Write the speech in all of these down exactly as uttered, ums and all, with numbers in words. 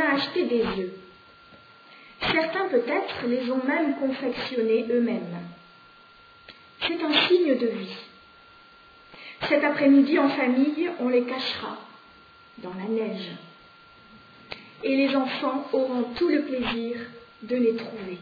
a acheté des œufs. Certains peut-être les ont même confectionnés eux-mêmes. C'est un signe de vie. Cet après-midi en famille, on les cachera dans la neige. Et les enfants auront tout le plaisir de les trouver.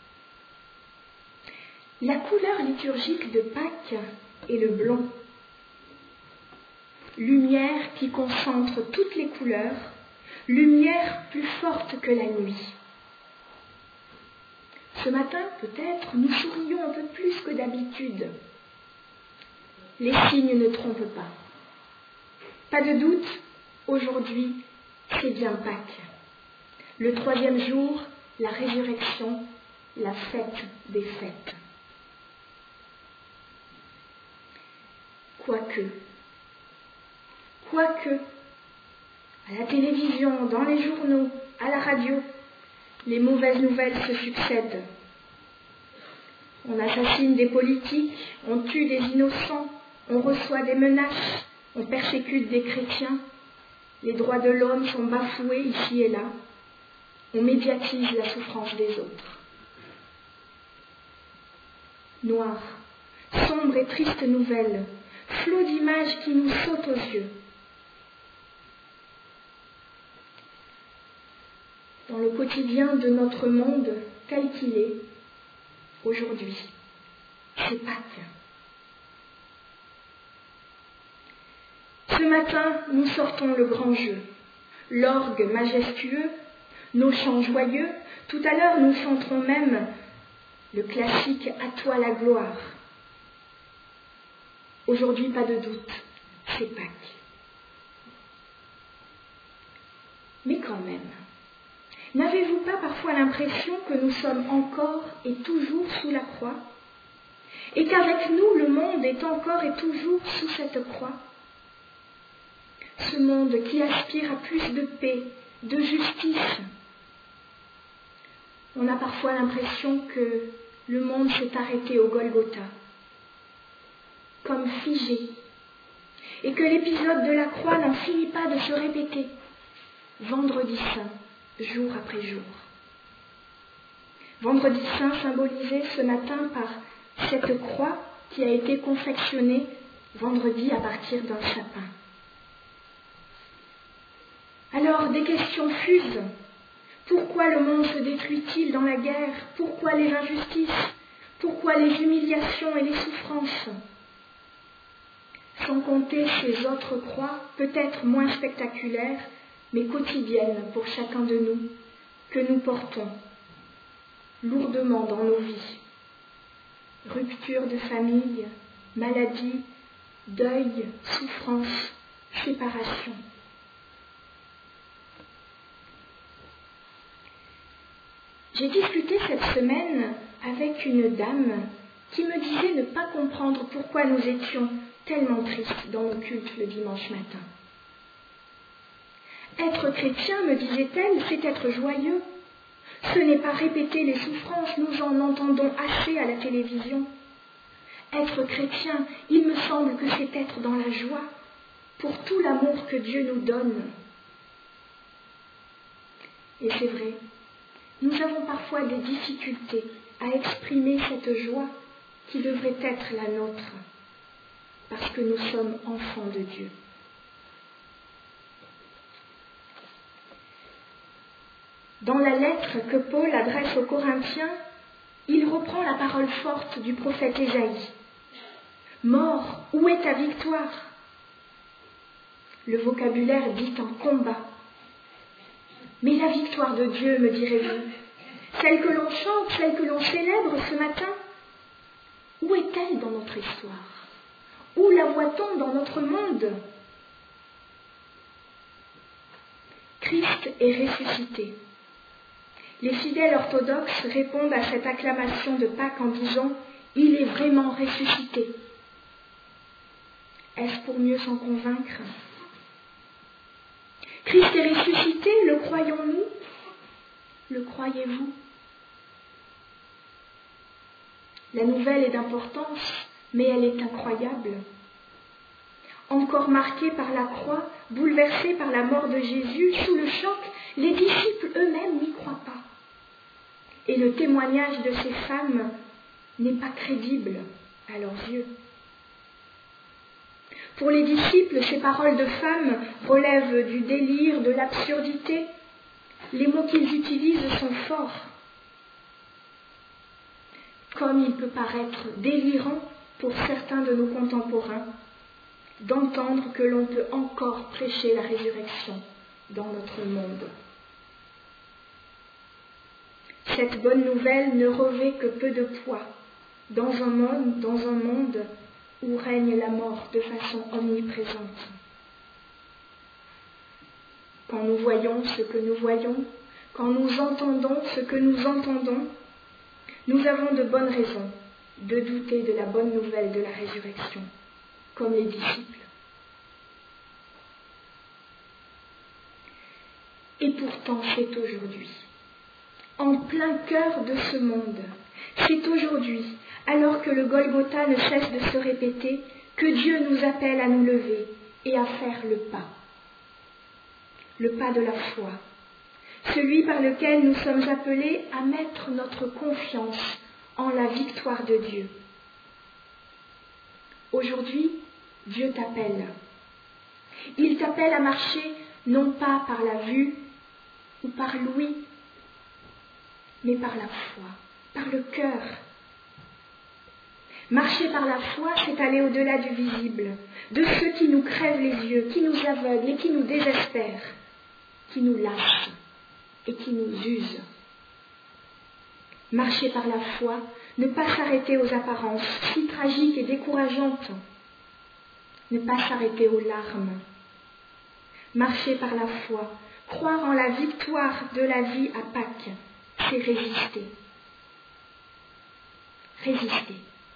La couleur liturgique de Pâques est le blanc. Lumière qui concentre toutes les couleurs, lumière plus forte que la nuit. Ce matin, peut-être, nous sourions un peu plus que d'habitude. Les signes ne trompent pas. Pas de doute, aujourd'hui, c'est bien Pâques. Le troisième jour, la résurrection, la fête des fêtes. Quoique, quoique, à la télévision, dans les journaux, à la radio, les mauvaises nouvelles se succèdent. On assassine des politiques, on tue des innocents, on reçoit des menaces, on persécute des chrétiens, les droits de l'homme sont bafoués ici et là, on médiatise la souffrance des autres. Noire, sombre et triste nouvelle, flot d'images qui nous sautent aux yeux. Dans le quotidien de notre monde tel qu'il est, aujourd'hui, c'est Pâques. Ce matin, nous sortons le grand jeu, l'orgue majestueux, nos chants joyeux. Tout à l'heure, nous chanterons même le classique « À toi la gloire ». Aujourd'hui, pas de doute, c'est Pâques. Mais quand même, n'avez-vous pas parfois l'impression que nous sommes encore et toujours sous la croix, et qu'avec nous, le monde est encore et toujours sous cette croix? Ce monde qui aspire à plus de paix, de justice. On a parfois l'impression que le monde s'est arrêté au Golgotha, comme figé, et que l'épisode de la croix n'en finit pas de se répéter, vendredi saint, jour après jour. Vendredi saint symbolisé ce matin par cette croix qui a été confectionnée vendredi à partir d'un sapin. Alors des questions fusent. Pourquoi le monde se détruit-il dans la guerre? Pourquoi les injustices? Pourquoi les humiliations et les souffrances? Sans compter ces autres croix, peut-être moins spectaculaires, mais quotidiennes pour chacun de nous, que nous portons lourdement dans nos vies. Rupture de famille, maladie, deuil, souffrance, séparation. J'ai discuté cette semaine avec une dame qui me disait ne pas comprendre pourquoi nous étions tellement tristes dans nos cultes le dimanche matin. Être chrétien, me disait-elle, c'est être joyeux. Ce n'est pas répéter les souffrances, nous en entendons assez à la télévision. Être chrétien, il me semble que c'est être dans la joie pour tout l'amour que Dieu nous donne. Et c'est vrai, nous avons parfois des difficultés à exprimer cette joie qui devrait être la nôtre, parce que nous sommes enfants de Dieu. Dans la lettre que Paul adresse aux Corinthiens, il reprend la parole forte du prophète Ésaïe. « Mort, où est ta victoire ?» Le vocabulaire dit un combat. Mais la victoire de Dieu, me direz-vous, celle que l'on chante, celle que l'on célèbre ce matin, où est-elle dans notre histoire? Où la voit-on dans notre monde? Christ est ressuscité. Les fidèles orthodoxes répondent à cette acclamation de Pâques en disant « Il est vraiment ressuscité ». Est-ce pour mieux s'en convaincre? Christ est ressuscité, le croyons-nous? Le croyez-vous? La nouvelle est d'importance, mais elle est incroyable. Encore marqués par la croix, bouleversés par la mort de Jésus, sous le choc, les disciples eux-mêmes n'y croient pas. Et le témoignage de ces femmes n'est pas crédible à leurs yeux. Pour les disciples, ces paroles de femmes relèvent du délire, de l'absurdité. Les mots qu'ils utilisent sont forts. Comme il peut paraître délirant pour certains de nos contemporains d'entendre que l'on peut encore prêcher la résurrection dans notre monde. Cette bonne nouvelle ne revêt que peu de poids dans un monde, dans un monde où règne la mort de façon omniprésente. Quand nous voyons ce que nous voyons, quand nous entendons ce que nous entendons, nous avons de bonnes raisons de douter de la bonne nouvelle de la résurrection, comme les disciples. Et pourtant, c'est aujourd'hui, en plein cœur de ce monde, c'est aujourd'hui, alors que le Golgotha ne cesse de se répéter, que Dieu nous appelle à nous lever et à faire le pas. Le pas de la foi, celui par lequel nous sommes appelés à mettre notre confiance en la victoire de Dieu. Aujourd'hui, Dieu t'appelle. Il t'appelle à marcher non pas par la vue ou par l'ouïe, mais par la foi, par le cœur. Marcher par la foi, c'est aller au-delà du visible, de ceux qui nous crèvent les yeux, qui nous aveuglent et qui nous désespèrent, qui nous lassent et qui nous usent. Marcher par la foi, ne pas s'arrêter aux apparences si tragiques et décourageantes, ne pas s'arrêter aux larmes. Marcher par la foi, croire en la victoire de la vie à Pâques, c'est résister. Résister.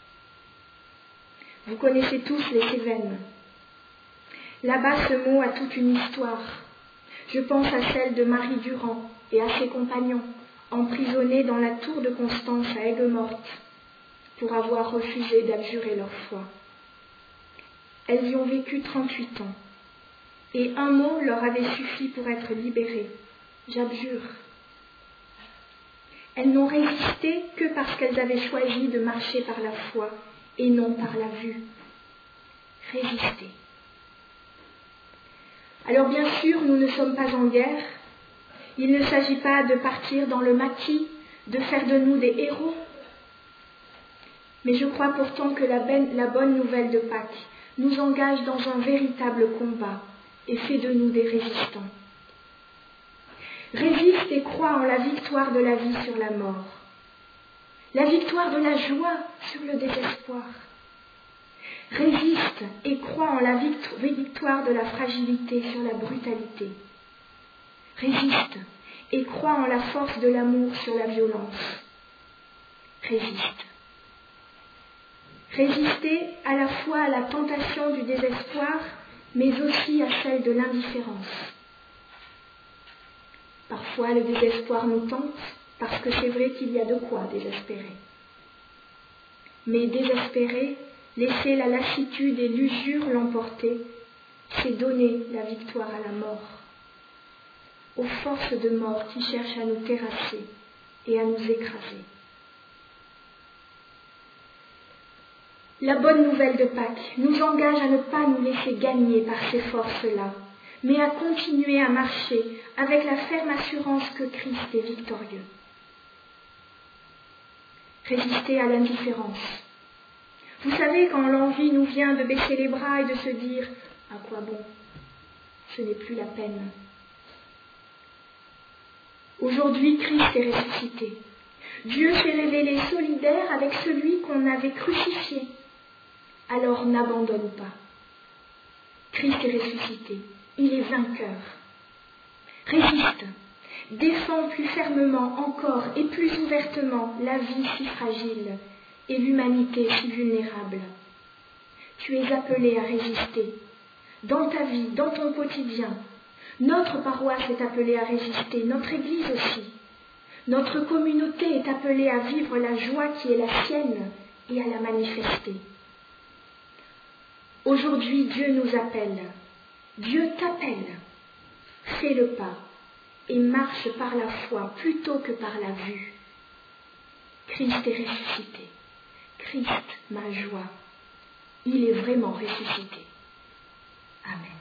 Vous connaissez tous les Cévennes. Là-bas, ce mot a toute une histoire. Je pense à celle de Marie Durand et à ses compagnons, emprisonnés dans la tour de Constance à Aigues-Mortes, pour avoir refusé d'abjurer leur foi. Elles y ont vécu trente-huit ans, et un mot leur avait suffi pour être libérées. J'abjure. Elles n'ont résisté que parce qu'elles avaient choisi de marcher par la foi et non par la vue. Résister. Alors bien sûr, nous ne sommes pas en guerre. Il ne s'agit pas de partir dans le maquis, de faire de nous des héros. Mais je crois pourtant que la, ben, la bonne nouvelle de Pâques nous engage dans un véritable combat et fait de nous des résistants. Résiste et crois en la victoire de la vie sur la mort, la victoire de la joie sur le désespoir. Résiste et crois en la victoire de la fragilité sur la brutalité. Résiste et crois en la force de l'amour sur la violence. Résiste. Résister à la fois à la tentation du désespoir, mais aussi à celle de l'indifférence. Parfois, le désespoir nous tente, parce que c'est vrai qu'il y a de quoi désespérer. Mais désespérer, laisser la lassitude et l'usure l'emporter, c'est donner la victoire à la mort, aux forces de mort qui cherchent à nous terrasser et à nous écraser. La bonne nouvelle de Pâques nous engage à ne pas nous laisser gagner par ces forces-là, mais à continuer à marcher avec la ferme assurance que Christ est victorieux. Résister à l'indifférence. Vous savez, quand l'envie nous vient de baisser les bras et de se dire « À quoi bon ? Ce n'est plus la peine. » Aujourd'hui, Christ est ressuscité. Dieu s'est révélé solidaire avec celui qu'on avait crucifié. Alors n'abandonne pas. Christ est ressuscité. Il est vainqueur. Résiste. Défends plus fermement encore et plus ouvertement la vie si fragile et l'humanité si vulnérable. Tu es appelé à résister. Dans ta vie, dans ton quotidien, notre paroisse est appelée à résister, notre Église aussi. Notre communauté est appelée à vivre la joie qui est la sienne et à la manifester. Aujourd'hui, Dieu nous appelle. Dieu t'appelle. Fais le pas et marche par la foi plutôt que par la vue. Christ est ressuscité. Christ, ma joie. Il est vraiment ressuscité. Amen.